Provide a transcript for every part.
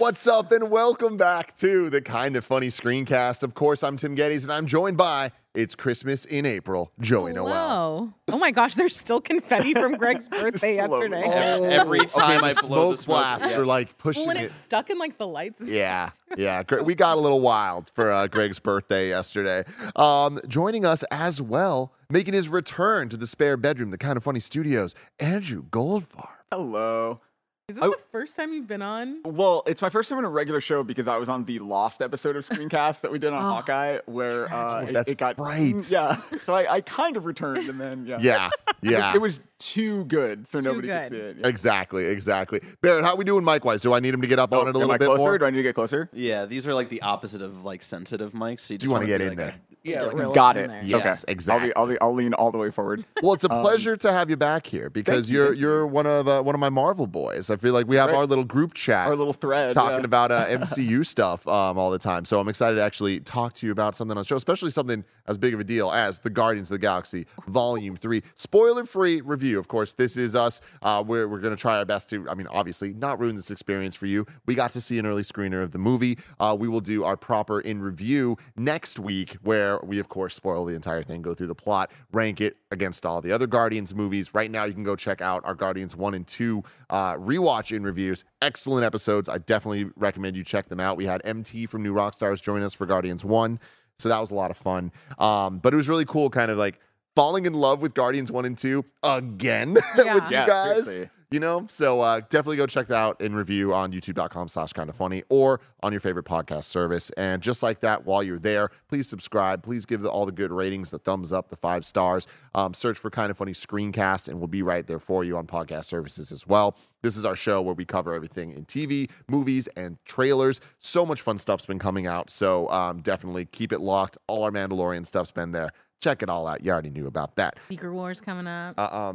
What's up, and welcome back to the Kind of Funny Screencast. Of course, I'm Tim Geddes, and I'm joined by It's Christmas in April, Joey Noel. Oh my gosh, there's still confetti from Greg's birthday yesterday. Every time I blow the smoke blasts are like pushing When it. it's stuck in like the lights. Yeah. We got a little wild for Greg's birthday yesterday. Joining us as well, making his return to the spare bedroom, the Kind of Funny Studios, Andrew Goldfarb. Hello. Is this the first time you've been on? Well, it's my first time on a regular show because I was on the Lost episode of Screencast that we did on Hawkeye, where it got right. Yeah, so I kind of returned, and then yeah. It was too good, so nobody could see it. Yeah. Exactly. Barrett, how we doing mic-wise? Do I need him to get up on it a little bit closer? more? Do I need to get closer? Yeah, these are like the opposite of like sensitive mics. So Do you want to get in like there? Got it. Yes, okay. exactly. I'll lean all the way forward. Well, it's a pleasure to have you back here because you're one of my Marvel boys. I feel like we have our little group chat, our little thread, talking about MCU stuff all the time. So I'm excited to actually talk to you about something on the show, especially something as big of a deal as the Guardians of the Galaxy Volume 3. Spoiler-free review, of course. This is us. We're going to try our best to, obviously, not ruin this experience for you. We got to see an early screener of the movie. We will do our proper in-review next week, where we, of course, spoil the entire thing, go through the plot, rank it against all the other Guardians movies. Right now, you can go check out our Guardians 1 and 2 rewatch in reviews. Excellent episodes. I definitely recommend you check them out. We had MT from New Rockstars join us for Guardians 1, so that was a lot of fun. But it was really cool, kind of like falling in love with Guardians 1 and 2 again with you guys. Seriously. So definitely go check that out in review on youtube.com/kindoffunny or on your favorite podcast service. And just like that, while you're there, please subscribe. Please give all the good ratings, the thumbs up, the 5 stars. Search for Kind of Funny Screencast, and we'll be right there for you on podcast services as well. This is our show where we cover everything in TV, movies, and trailers. So much fun stuff's been coming out. So definitely keep it locked. All our Mandalorian stuff's been there. Check it all out. You already knew about that. Secret Wars coming up.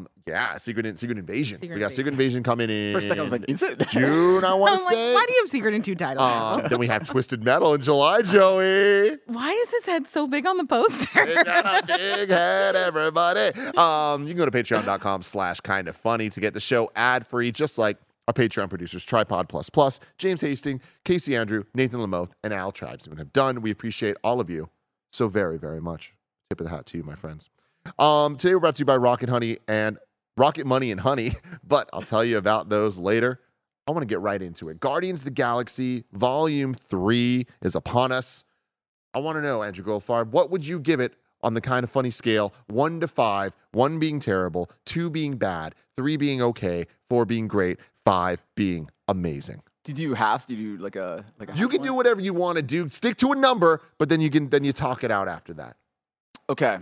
Secret Invasion. We got Secret Invasion coming in. First second, I was like, is it? June, I want to say. Why do you have Secret in 2 titles? Then we have Twisted Metal in July, Joey. Why is his head so big on the poster? It got a big head, everybody. You can go to patreon.com/kindoffunny to get the show ad-free, just like our Patreon producers, Tripod Plus Plus, James Hastings, Casey Andrew, Nathan Lamoth, and Al Tribesman have done. We appreciate all of you so very, very much. Tip of the hat to you, my friends. Today we're brought to you by Rocket Money and Honey, but I'll tell you about those later. I want to get right into it. Guardians of the Galaxy Volume 3 is upon us. I want to know, Andrew Goldfarb, what would you give it on the Kind of Funny scale? 1 to 5, 1 being terrible, 2 being bad, 3 being okay, 4 being great, 5 being amazing. Did you have to do like a You can do whatever you want to do. Stick to a number, but then you talk it out after that. Okay.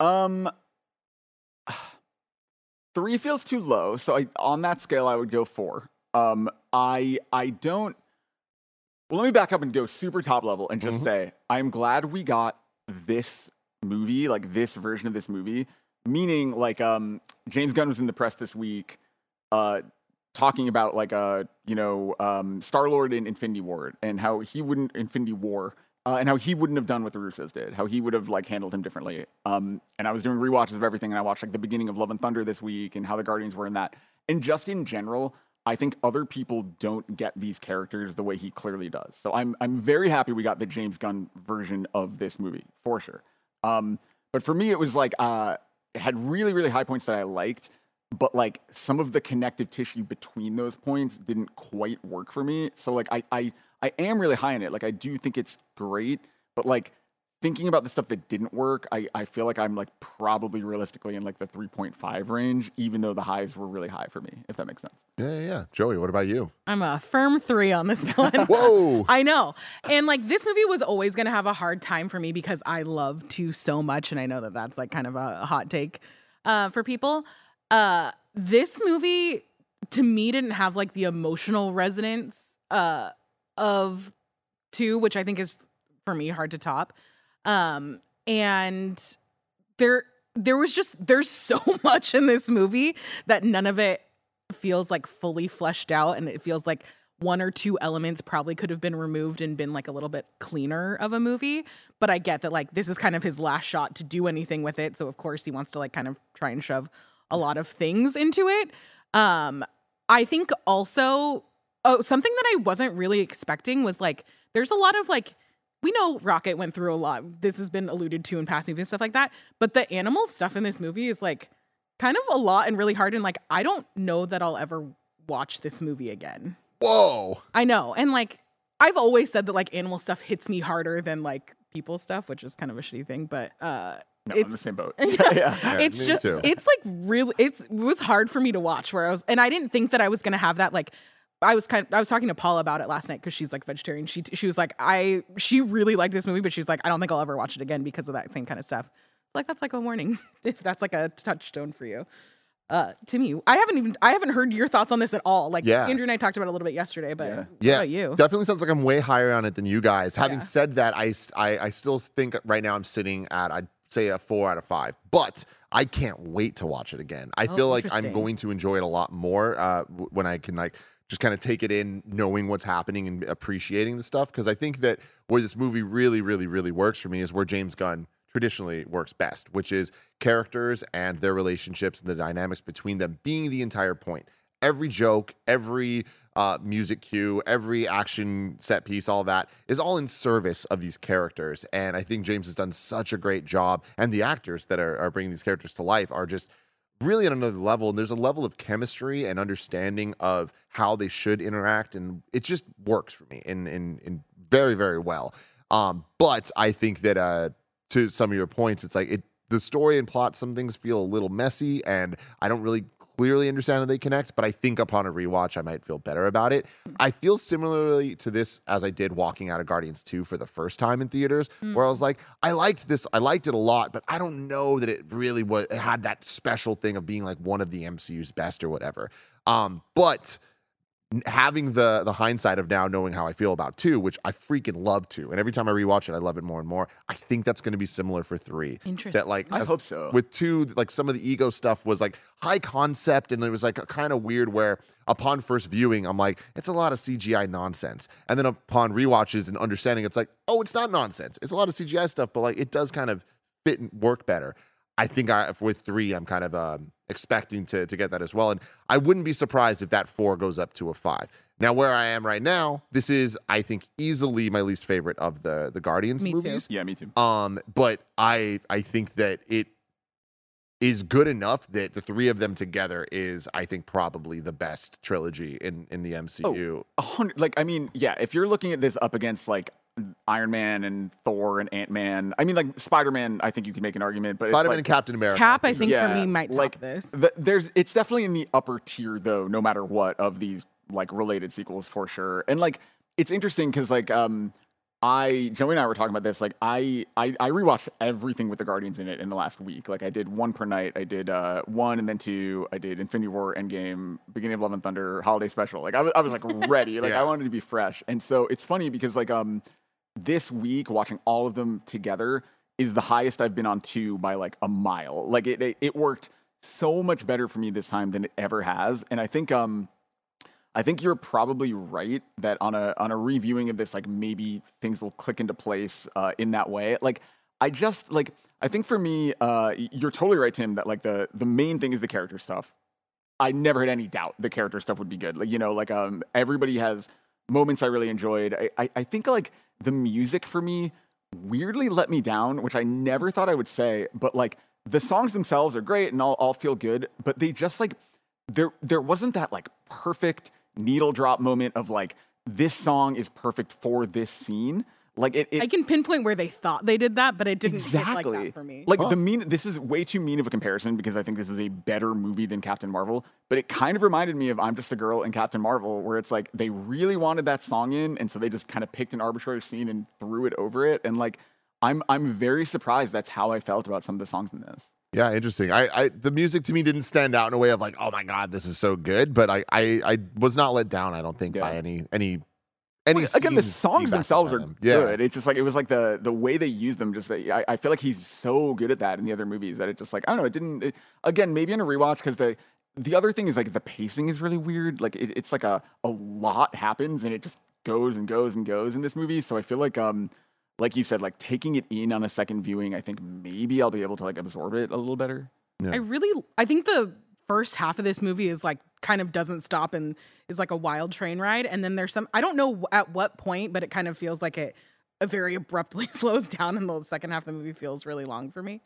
3 feels too low, so on that scale I would go 4. I don't. Well, let me back up and go super top level and just say I'm glad we got this movie, like this version of this movie. Meaning, like James Gunn was in the press this week, talking about like Star-Lord in Infinity War and how he wouldn't and how he wouldn't have done what the Russos did, how he would have like handled him differently. And I was doing rewatches of everything, and I watched like the beginning of Love and Thunder this week and how the Guardians were in that. And just in general, I think other people don't get these characters the way he clearly does. So I'm very happy we got the James Gunn version of this movie, for sure. But for me, it was like, it had really, really high points that I liked, but like some of the connective tissue between those points didn't quite work for me. So like I am really high in it. Like I do think it's great, but like thinking about the stuff that didn't work, I feel like I'm like probably realistically in like the 3.5 range, even though the highs were really high for me, if that makes sense. Yeah. Joey, what about you? I'm a firm 3 on this one. Whoa. I know. And like this movie was always going to have a hard time for me because I love 2 so much. And I know that that's like kind of a hot take for people. This movie to me didn't have like the emotional resonance of 2, which I think is for me hard to top. And there's so much in this movie that none of it feels like fully fleshed out, and it feels like 1 or 2 elements probably could have been removed and been like a little bit cleaner of a movie. But I get that like this is kind of his last shot to do anything with it, so of course he wants to like kind of try and shove a lot of things into it. I think also something that I wasn't really expecting was like, there's a lot of like, we know Rocket went through a lot. This has been alluded to in past movies and stuff like that. But the animal stuff in this movie is like kind of a lot and really hard. And like, I don't know that I'll ever watch this movie again. Whoa. I know. And like, I've always said that like animal stuff hits me harder than like people stuff, which is kind of a shitty thing. But No, it's I'm in the same boat. Yeah, it's me just, too. it's like really, it was hard for me to watch and I didn't think that I was going to have that. Like, I was talking to Paula about it last night because she's like vegetarian. She was like, she really liked this movie, but she's like, I don't think I'll ever watch it again because of that same kind of stuff. It's like, that's like a warning if that's like a touchstone for you. Timmy, I haven't heard your thoughts on this at all. Like Andrew and I talked about it a little bit yesterday, but what about you? Definitely sounds like I'm way higher on it than you guys. Having said that, I still think right now I'm sitting at, I'd say a 4 out of 5, but I can't wait to watch it again. I feel like I'm going to enjoy it a lot more when I can like just kind of take it in, knowing what's happening and appreciating the stuff. Because I think that where this movie really, really, really works for me is where James Gunn traditionally works best, which is characters and their relationships and the dynamics between them being the entire point. Every joke, every music cue, every action set piece, all that is all in service of these characters. And I think James has done such a great job. And the actors that are bringing these characters to life are just really on another level. And there's a level of chemistry and understanding of how they should interact. And it just works for me in very, very well. But I think that to some of your points, it's like the story and plot, some things feel a little messy and I don't really clearly understand how they connect, but I think upon a rewatch, I might feel better about it. I feel similarly to this as I did walking out of Guardians 2 for the first time in theaters, where I was like, I liked this. I liked it a lot, but I don't know that it really it had that special thing of being like one of the MCU's best or whatever. But having the hindsight of now knowing how I feel about 2, which I freaking love 2, and every time I rewatch it, I love it more and more. I think that's going to be similar for 3. Interesting. That like I hope so. With 2, like some of the ego stuff was like high concept, and it was like kind of weird. Where upon first viewing, I'm like, it's a lot of CGI nonsense, and then upon rewatches and understanding, it's like, oh, it's not nonsense. It's a lot of CGI stuff, but like it does kind of fit and work better. I think with 3, I'm kind of expecting to get that as well. And I wouldn't be surprised if that 4 goes up to a 5. Now, where I am right now, this is, I think, easily my least favorite of the Guardians movies. Yeah, me too. But I think that it is good enough that the 3 of them together is, I think, probably the best trilogy in the MCU. Like, I mean, yeah, if you're looking at this up against like Iron Man and Thor and Ant-Man. I mean, like Spider-Man, I think you can make an argument, but Spider-Man like, and Captain America. Cap, I think for me might top this. It's definitely in the upper tier though, no matter what of these like related sequels for sure. And like, it's interesting because like, Joey and I were talking about this. Like, I rewatched everything with the Guardians in it in the last week. Like, I did 1 per night. I did 1 and then 2. I did Infinity War, Endgame, Beginning of Love and Thunder, Holiday Special. Like, I was like ready. Like, I wanted to be fresh. And so it's funny because like this week watching all of them together is the highest I've been on 2 by like a mile. Like it worked so much better for me this time than it ever has. And I think you're probably right that on a reviewing of this, like maybe things will click into place in that way. Like I think for me, you're totally right, Tim, that like the main thing is the character stuff. I never had any doubt the character stuff would be good. Like, you know, like everybody has moments I really enjoyed. I think like the music for me weirdly let me down, which I never thought I would say, but like the songs themselves are great and all feel good, but they just like there wasn't that like perfect needle drop moment of like this song is perfect for this scene. Like I can pinpoint where they thought they did that, but it didn't exactly hit like that for me. Like this is way too mean of a comparison because I think this is a better movie than Captain Marvel, but it kind of reminded me of I'm Just a Girl and Captain Marvel, where it's like they really wanted that song in, and so they just kind of picked an arbitrary scene and threw it over it. And like I'm very surprised that's how I felt about some of the songs in this. Yeah, interesting. I the music to me didn't stand out in a way of like, oh my god, this is so good. But I was not let down, I don't think, by any again, the songs themselves are good. Yeah. It's just like it was like the way they used them. Just I feel like he's so good at that in the other movies that it just like I don't know. Again, maybe in a rewatch because the other thing is like the pacing is really weird. Like it's like a lot happens and it just goes and goes and goes in this movie. So I feel like you said, like taking it in on a second viewing, I think maybe I'll be able to like absorb it a little better. Yeah. I think the first half of this movie is like kind of doesn't stop and is like a wild train ride. And then there's some, I don't know at what point, but it kind of feels like it very abruptly slows down, and the second half of the movie feels really long for me.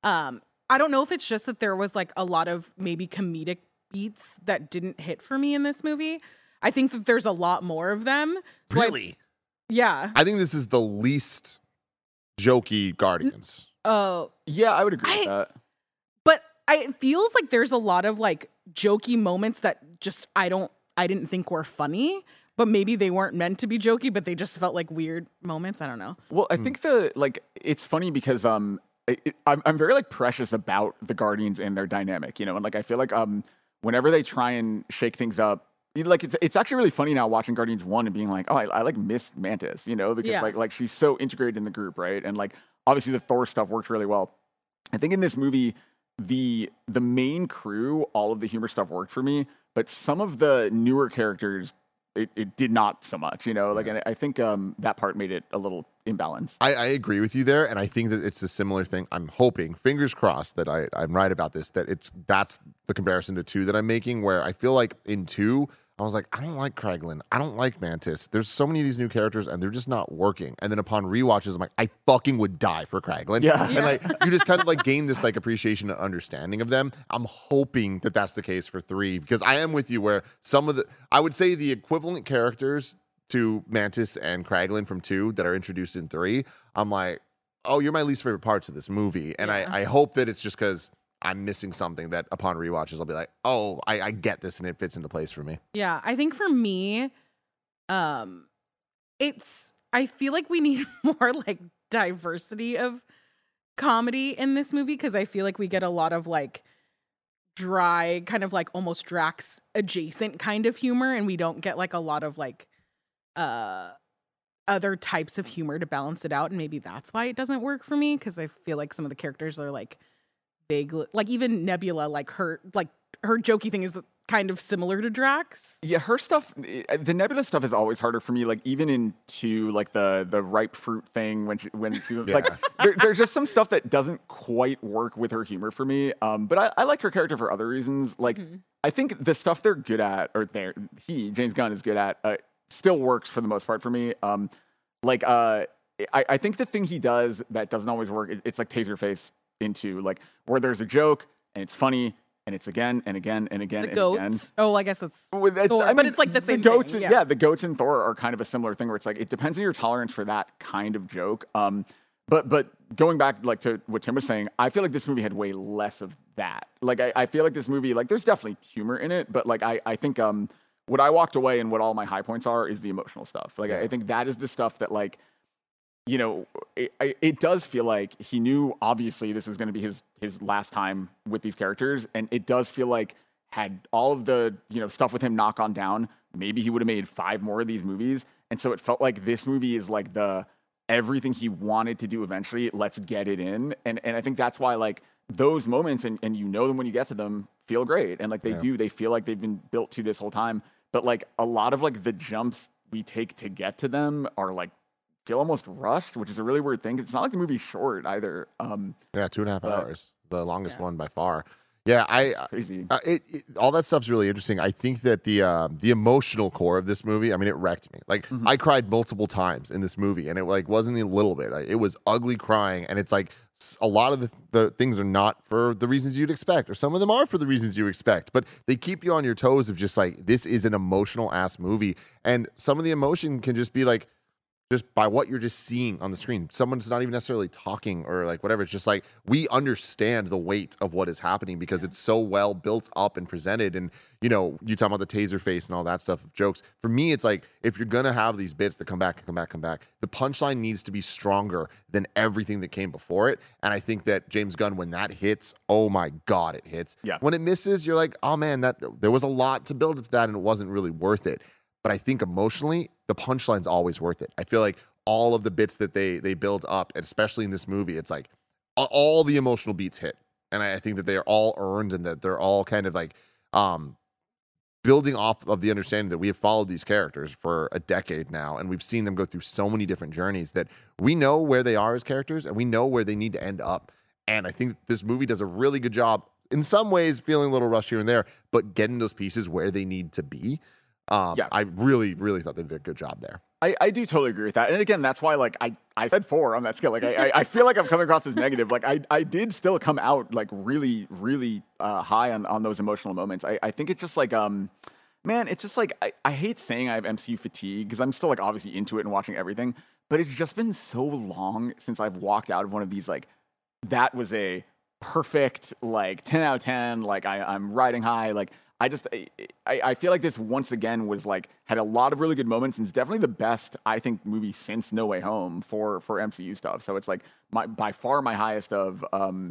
I don't know if it's just that there was like a lot of maybe comedic beats that didn't hit for me in this movie. I think that there's a lot more of them. Really? Yeah. I think this is the least jokey Guardians. Oh. Yeah, I would agree with that. But it feels like there's a lot of like jokey moments that just I didn't think were funny, but maybe they weren't meant to be jokey, but they just felt like weird moments. I don't know. Well, I think it's funny because I'm very like precious about the Guardians and their dynamic, you know, and like I feel like whenever they try and shake things up, like it's actually really funny now watching Guardians 1 and being like, oh, I like miss Mantis, you know, because like she's so integrated in the group, right? And like obviously the Thor stuff worked really well. I think in this movie, the main crew, all of the humor stuff worked for me, but some of the newer characters, it did not so much, you know, like, and I think that part made it a little imbalanced. I agree with you there, and I think that it's a similar thing. I'm hoping, fingers crossed, that I'm right about this, that's the comparison to 2 that I'm making, where I feel like in 2, I was like, I don't like Kraglin. I don't like Mantis. There's so many of these new characters, and they're just not working. And then upon rewatches, I'm like, I fucking would die for Kraglin. Yeah. And like, you just kind of like gain this like appreciation and understanding of them. I'm hoping that that's the case for 3, because I am with you where I would say the equivalent characters to Mantis and Kraglin from 2 that are introduced in 3, I'm like, oh, you're my least favorite parts of this movie. And I hope that it's just because I'm missing something that upon rewatches I'll be like, oh, I get this and it fits into place for me. Yeah, I think for me, I feel like we need more like diversity of comedy in this movie, because I feel like we get a lot of like dry, kind of like almost Drax adjacent kind of humor, and we don't get like a lot of like other types of humor to balance it out, and maybe that's why it doesn't work for me, because I feel like some of the characters are like big, like even Nebula, like her jokey thing is kind of similar to Drax. Yeah, her stuff, the Nebula stuff is always harder for me. Like even into like the ripe fruit thing when she like there's just some stuff that doesn't quite work with her humor for me. But I like her character for other reasons. Like I think the stuff they're good at, or James Gunn is good at, still works for the most part for me. I think the thing he does that doesn't always work, it's like Taserface into like where there's a joke and it's funny and it's again and again and again and goats. Again. Oh, I guess it's Thor, I mean, but it's like the same goats. thing. Yeah, the goats and Thor are kind of a similar thing where it's like it depends on your tolerance for that kind of joke. But going back like to what Tim was saying, I feel like this movie had way less of that. Like I feel like this movie, like there's definitely humor in it, but like I think what I walked away and what all my high points are is the emotional stuff. Like I think that is the stuff that like, you know, it does feel like he knew obviously this was going to be his last time with these characters, and it does feel like had all of the, you know, stuff with him not gone down, maybe he would have made 5 more of these movies. And so it felt like this movie is like the everything he wanted to do eventually, let's get it in. And I think that's why like those moments and you know them when you get to them feel great. And like they feel like they've been built to this whole time. But like a lot of like the jumps we take to get to them are like feel almost rushed, which is a really weird thing. It's not like the movie's short either. 2.5 hours, the longest one by far. Yeah, crazy. All that stuff's really interesting. I think that the emotional core of this movie, I mean, it wrecked me. Like I cried multiple times in this movie, and it like wasn't a little bit. It was ugly crying, and it's like a lot of the things are not for the reasons you'd expect, or some of them are for the reasons you expect, but they keep you on your toes of just like, this is an emotional ass movie, and some of the emotion can just be like, just by what you're just seeing on the screen. Someone's not even necessarily talking or like whatever. It's just like, we understand the weight of what is happening because it's so well built up and presented. And, you know, you talk about the taser face and all that stuff, jokes. For me, it's like, if you're going to have these bits that come back, the punchline needs to be stronger than everything that came before it. And I think that James Gunn, when that hits, oh my God, it hits. Yeah. When it misses, you're like, oh man, there was a lot to build to that and it wasn't really worth it. But I think emotionally, the punchline's always worth it. I feel like all of the bits that they build up, especially in this movie, it's like all the emotional beats hit. And I think that they are all earned and that they're all kind of like building off of the understanding that we have followed these characters for a decade now. And we've seen them go through so many different journeys that we know where they are as characters and we know where they need to end up. And I think this movie does a really good job in some ways feeling a little rushed here and there, but getting those pieces where they need to be. I really, really thought they did a good job there. I do totally agree with that. And again, that's why like I said 4 on that scale. Like I feel like I'm coming across as negative. Like I did still come out like really, really high on those emotional moments. I think it's just like man, it's just like I hate saying I have MCU fatigue because I'm still like obviously into it and watching everything, but it's just been so long since I've walked out of one of these like that was a perfect like 10 out of 10. Like I'm riding high. Like I feel like this once again was like had a lot of really good moments and it's definitely the best I think movie since No Way Home for MCU stuff. So it's like by far my highest of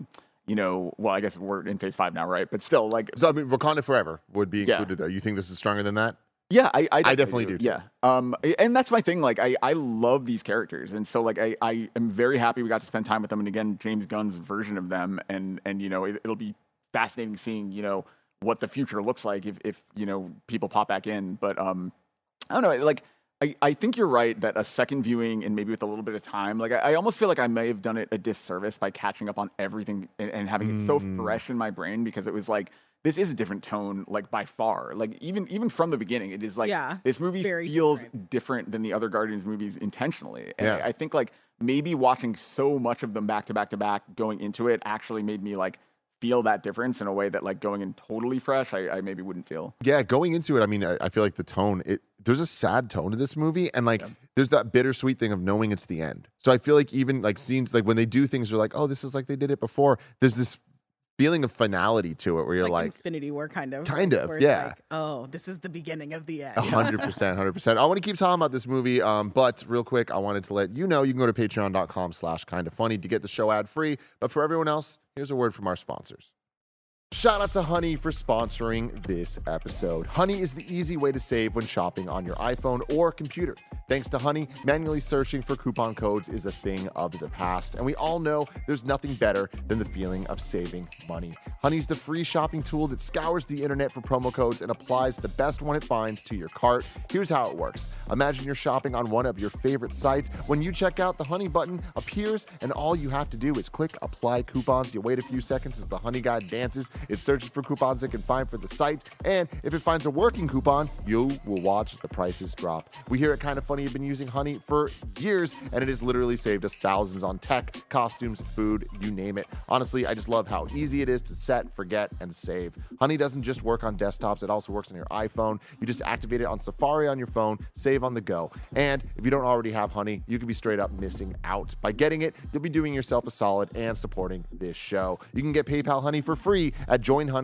well I guess we're in phase 5 now, right? But still like so I mean Wakanda Forever would be included there. You think this is stronger than that? Yeah, I definitely do too. Yeah. And that's my thing. Like I love these characters. And so like I am very happy we got to spend time with them. And again, James Gunn's version of them and it'll be fascinating seeing, what the future looks like if people pop back in. But I don't know, like I think you're right that a second viewing and maybe with a little bit of time, like I almost feel like I may have done it a disservice by catching up on everything and having it so fresh in my brain because it was like this is a different tone, like by far. Like even from the beginning, it is like this movie feels different than the other Guardians movies intentionally. And I think like maybe watching so much of them back to back to back going into it actually made me like feel that difference in a way that like going in totally fresh, I maybe wouldn't feel. Yeah, going into it, I mean, I feel like the tone, there's a sad tone to this movie. And like, there's that bittersweet thing of knowing it's the end. So I feel like even like scenes, like when they do things, you're like, oh, this is like they did it before. There's this feeling of finality to it where you're like Infinity War kind of, yeah. Like, oh, this is the beginning of the end. 100%. I want to keep talking about this movie, but real quick, I wanted to let you know you can go to patreon.com/kindafunny to get the show ad free. But for everyone else, here's a word from our sponsors. Shout out to Honey for sponsoring this episode. Honey is the easy way to save when shopping on your iPhone or computer. Thanks to Honey, manually searching for coupon codes is a thing of the past, and we all know there's nothing better than the feeling of saving money. Honey's the free shopping tool that scours the internet for promo codes and applies the best one it finds to your cart. Here's how it works. Imagine you're shopping on one of your favorite sites. When you check out, the Honey button appears, and all you have to do is click Apply Coupons. You wait a few seconds as the Honey guy dances. It searches for coupons it can find for the site, and if it finds a working coupon, you will watch the prices drop. We here at Kinda Funny have been using Honey for years, and it has literally saved us thousands on tech, costumes, food, you name it. Honestly, I just love how easy it is to set, forget, and save. Honey doesn't just work on desktops, it also works on your iPhone. You just activate it on Safari on your phone, save on the go. And if you don't already have Honey, you could be straight up missing out. By getting it, you'll be doing yourself a solid and supporting this show. You can get PayPal Honey for free at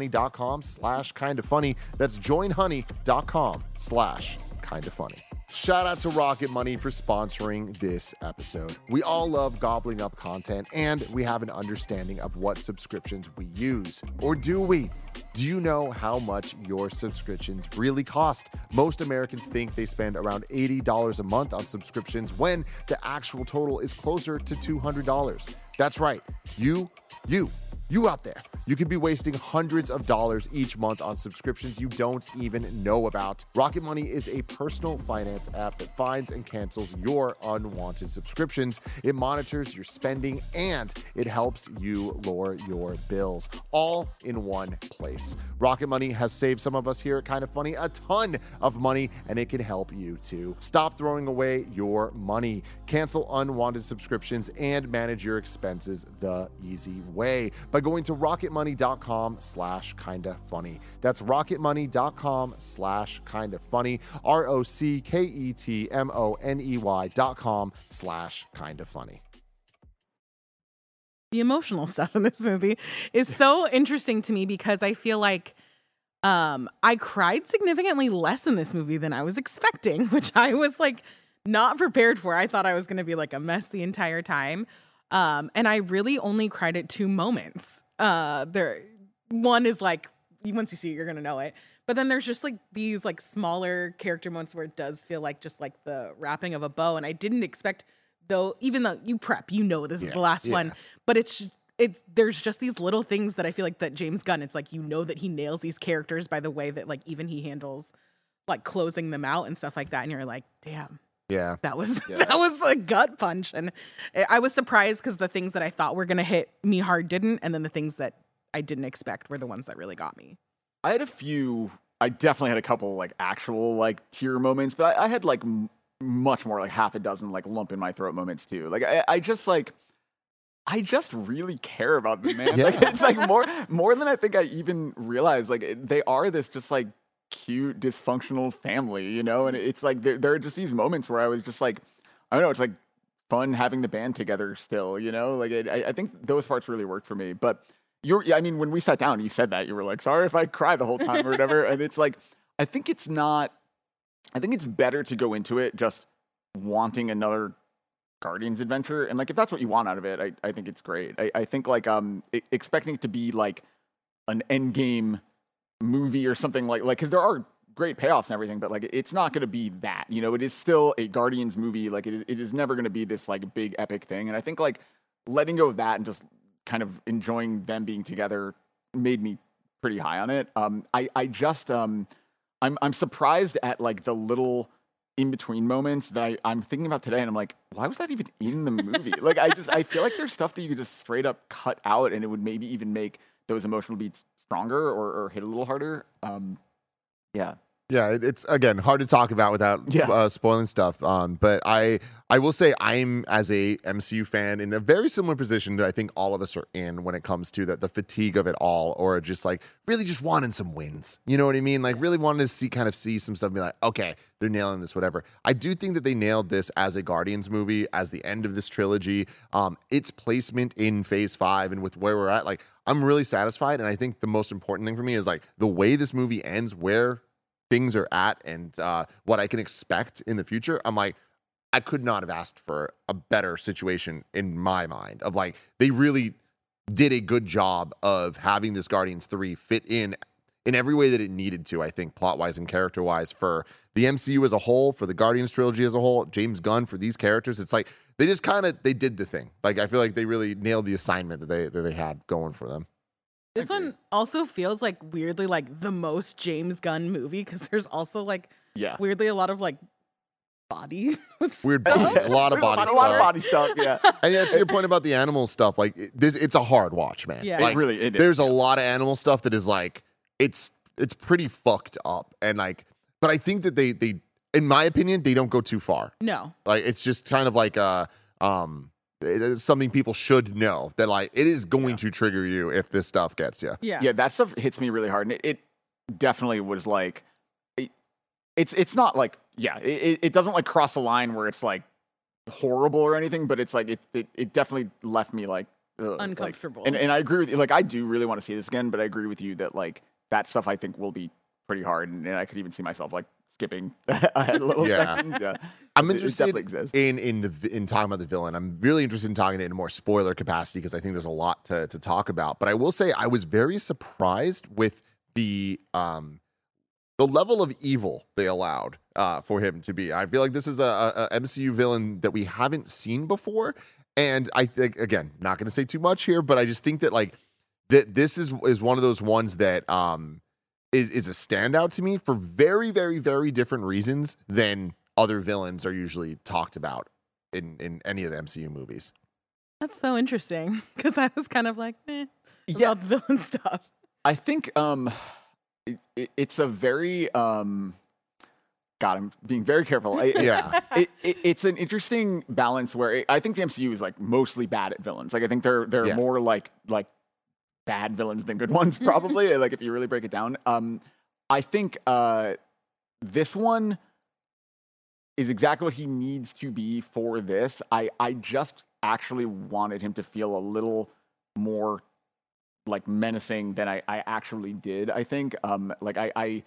joinhoney.com/kindafunny. That's joinhoney.com/kindafunny. Shout out to Rocket Money for sponsoring this episode. We all love gobbling up content, and we have an understanding of what subscriptions we use. Or do we? Do you know how much your subscriptions really cost? Most Americans think they spend around $80 a month on subscriptions when the actual total is closer to $200. That's right. You out there. You could be wasting hundreds of dollars each month on subscriptions you don't even know about. Rocket Money is a personal finance app that finds and cancels your unwanted subscriptions. It monitors your spending and it helps you lower your bills all in one place. Rocket Money has saved some of us here at Kinda Funny a ton of money, and it can help you too. Stop throwing away your money. Cancel unwanted subscriptions and manage your expenses the easy way by going to rocketmoney.com/kindafunny. That's rocketmoney.com/kindafunny. ROCKETMONEY.com/kindafunny. The emotional stuff in this movie is so interesting to me because I feel like I cried significantly less in this movie than I was expecting, which I was like not prepared for. I thought I was going to be like a mess the entire time. And I really only cried at 2 moments. One is like, once you see it, you're going to know it. But then there's just like these like smaller character moments where it does feel like just like the wrapping of a bow. And I didn't expect, though, even though you prep, this is the last one, but there's just these little things that I feel like that James Gunn, it's like, that he nails these characters by the way that like even he handles like closing them out and stuff like that. And you're like, damn. Yeah. That was a gut punch. And I was surprised because the things that I thought were going to hit me hard didn't. And then the things that I didn't expect were the ones that really got me. I had a few. I definitely had a couple like actual like tear moments, but I had like much more, like half a dozen like lump in my throat moments too. Like I just really care about them, man. Like it's like more than I think I even realized. Like they are this just like cute dysfunctional family, you know. And it's like there are just these moments where I was just like, I don't know, it's like fun having the band together still, you know. Like I think those parts really worked for me. But I mean, when we sat down, you said that you were like, sorry if I cry the whole time or whatever. And it's like, I think it's better to go into it just wanting another Guardians adventure. And like, if that's what you want out of it, I think it's great. I think like, expecting it to be like an Endgame movie or something like, cause there are great payoffs and everything, but like, it's not going to be that, you know. It is still a Guardians movie. Like it is never going to be this like big epic thing. And I think like letting go of that and just kind of enjoying them being together made me pretty high on it. I'm surprised at like the little in between moments that I'm thinking about today, and I'm like, why was that even in the movie? Like I feel like there's stuff that you could just straight up cut out, and it would maybe even make those emotional beats stronger or hit a little harder. Yeah, it's again hard to talk about without spoiling stuff. But I will say I'm, as a MCU fan, in a very similar position that I think all of us are in when it comes to the fatigue of it all, or just like really just wanting some wins. You know what I mean? Like really wanting to see some stuff and be like, okay, they're nailing this, whatever. I do think that they nailed this as a Guardians movie, as the end of this trilogy. Its placement in Phase 5 and with where we're at, like I'm really satisfied. And I think the most important thing for me is like the way this movie ends, where things are at, and what I can expect in the future. I'm like, I could not have asked for a better situation in my mind. Of like, they really did a good job of having this Guardians 3 fit in every way that it needed to. I think plot wise and character wise, for the MCU as a whole, for the Guardians trilogy as a whole, James Gunn, for these characters, it's like they just they did the thing. Like I feel like they really nailed the assignment that they had going for them. This one also feels like weirdly like the most James Gunn movie, because there's also like weirdly a lot of like body weird a lot of body stuff. A lot of body stuff, yeah. And yeah, to your point about the animal stuff, like it's a hard watch, man. Yeah, like, it is. There's a lot of animal stuff that is like it's pretty fucked up, and like, but I think that they in my opinion they don't go too far. No, like it's just kind of like it's something people should know, that like it is going to trigger you if this stuff gets you. Yeah, that stuff hits me really hard, and it definitely was like, it's not like it doesn't like cross the line where it's like horrible or anything, but it's like it definitely left me like uncomfortable. Like, and I agree with you. Like I do really want to see this again, but I agree with you that like that stuff I think will be pretty hard, and I could even see myself like skipping ahead a little. Yeah. I'm interested in talking about the villain. I'm really interested in talking it in a more spoiler capacity, because I think there's a lot to talk about. But I will say I was very surprised with the level of evil they allowed for him to be. I feel like this is a MCU villain that we haven't seen before, and I think, again, not going to say too much here, but I just think that like this is one of those ones that is a standout to me for very, very, very different reasons than other villains are usually talked about in any of the MCU movies. That's so interesting, because I was kind of like, about the villain stuff. I think it's a very God, I'm being very careful. It's an interesting balance where I think the MCU is like mostly bad at villains. Like I think they're more like bad villains than good ones, probably. Like if you really break it down. I think this one is exactly what he needs to be for this. I just actually wanted him to feel a little more like menacing than I actually did. I think like I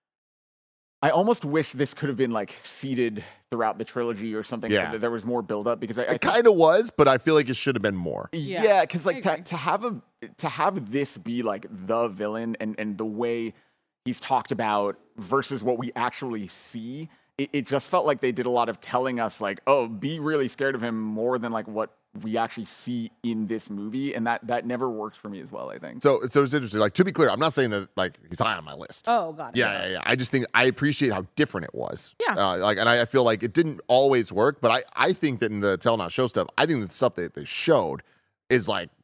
almost wish this could have been like seeded throughout the trilogy or something. Yeah. There was more build up, because I it kind of was, but I feel like it should have been more. Yeah, because like to have this be like the villain and the way he's talked about versus what we actually see, it just felt like they did a lot of telling us like, oh, be really scared of him more than like what we actually see in this movie, and that never works for me as well, I think. So it's interesting. Like, to be clear, I'm not saying that like he's high on my list. Oh, got it. Yeah. I just think I appreciate how different it was. Yeah. And I feel like it didn't always work, but I think that in the Tell Not Show stuff, I think the stuff that they showed is like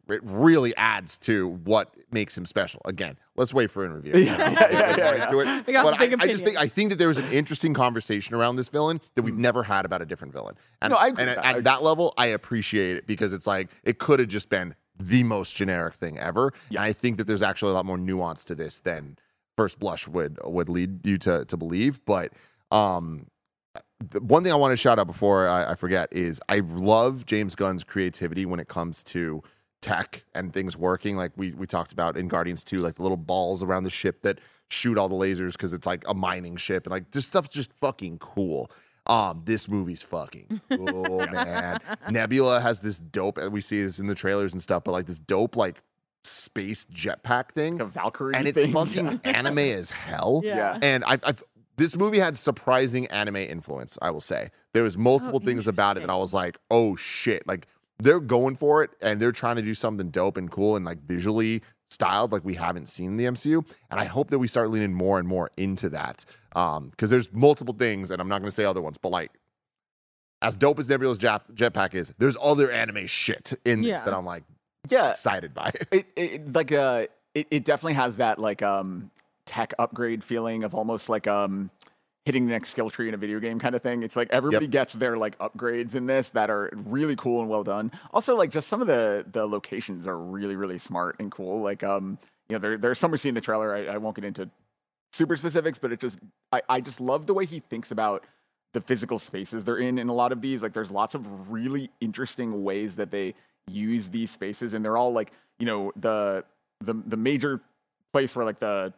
it really adds to what makes him special. Again, let's wait for in review. We got big opinions. I think that there was an interesting conversation around this villain that we've never had about a different villain. And, No, I agree and with at, that. at that level, I appreciate it because it's like it could have just been the most generic thing ever. Yeah. And I think that there's actually a lot more nuance to this than first blush would lead you to believe. But the one thing I want to shout out before I forget is I love James Gunn's creativity when it comes to tech and things working. Like we talked about in Guardians 2, like the little balls around the ship that shoot all the lasers because it's like a mining ship, and like this stuff's just fucking cool. This movie's fucking cool, man. Nebula has this dope, and we see this in the trailers and stuff, but like this dope like space jetpack thing, a Valkyrie and it's thing. fucking anime as hell. Yeah. And I've this movie had surprising anime influence, I will say. There was multiple things about it that I was like, oh shit. Like they're going for it and they're trying to do something dope and cool and like visually styled like we haven't seen in the MCU. And I hope that we start leaning more and more into that. Because there's multiple things, and I'm not gonna say other ones, but like as dope as Nebula's jetpack is, there's other anime shit in this that I'm like excited by. It definitely has that like tech upgrade feeling of almost like hitting the next skill tree in a video game kind of thing. It's like everybody gets their like upgrades in this that are really cool and well done. Also, like just some of the locations are really, really smart and cool. Like there's some we see in the trailer. I won't get into super specifics, but I just love the way he thinks about the physical spaces they're in a lot of these. Like there's lots of really interesting ways that they use these spaces, and they're all like, the major place where like the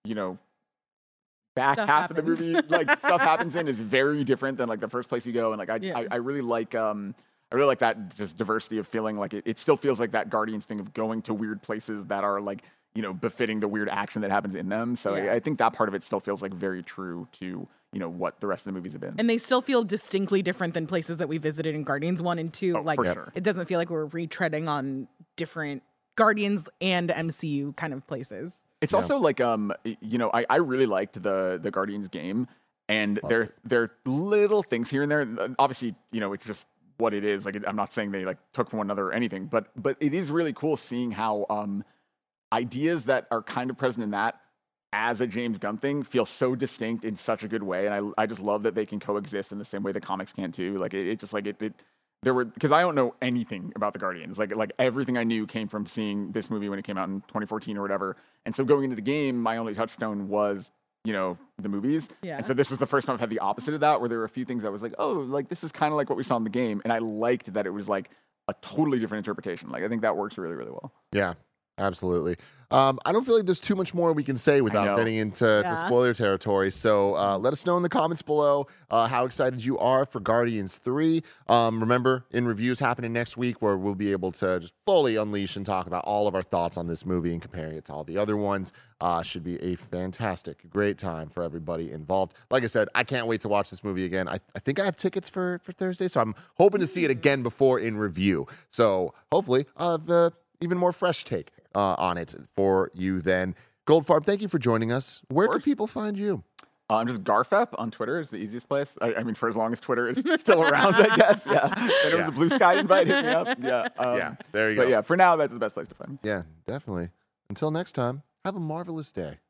back Stuff half happens. of the movie like stuff happens in is very different than like the first place you go, and like I really like that just diversity of feeling. Like it still feels like that Guardians thing of going to weird places that are like befitting the weird action that happens in them. So I think that part of it still feels like very true to what the rest of the movies have been. And they still feel distinctly different than places that we visited in Guardians 1 and 2. Like, for sure. it doesn't feel like we're retreading on different Guardians and MCU kind of places. It's also like I really liked the Guardians game, and there are little things here and there. Obviously, it's just what it is. Like I'm not saying they like took from one another or anything, but it is really cool seeing how ideas that are kind of present in that as a James Gunn thing feel so distinct in such a good way, and I just love that they can coexist in the same way the comics can too. Like it just like it there were, because I don't know anything about the Guardians. Like everything I knew came from seeing this movie when it came out in 2014 or whatever. And so going into the game, my only touchstone was the movies. Yeah. And so this was the first time I've had the opposite of that, where there were a few things I was like, oh, like this is kind of like what we saw in the game, and I liked that it was like a totally different interpretation. Like I think that works really, really well. Yeah, absolutely. I don't feel like there's too much more we can say without getting into to spoiler territory. So let us know in the comments below how excited you are for Guardians 3. Remember, in reviews happening next week, where we'll be able to just fully unleash and talk about all of our thoughts on this movie and comparing it to all the other ones. Should be a fantastic, great time for everybody involved. Like I said, I can't wait to watch this movie again. I think I have tickets for Thursday, so I'm hoping to see it again before in review. So hopefully I'll have even more fresh take on it for you then. Goldfarb, thank you for joining us. Where can people find you? I'm just Garfep on Twitter is the easiest place. I mean, for as long as Twitter is still around, I guess. Yeah. And it was a Blue Sky invite. Hit me up. Yeah. There you go. But yeah, for now, that's the best place to find me. Yeah, definitely. Until next time, have a marvelous day.